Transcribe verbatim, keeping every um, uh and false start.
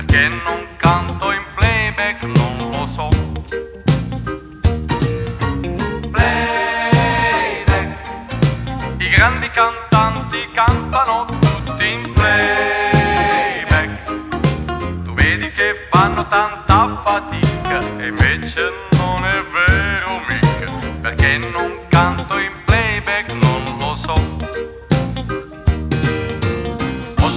Perché non canto in playback non lo so. Playback, i grandi cantanti cantano tutti in playback. Tu vedi che fanno tanta fatica.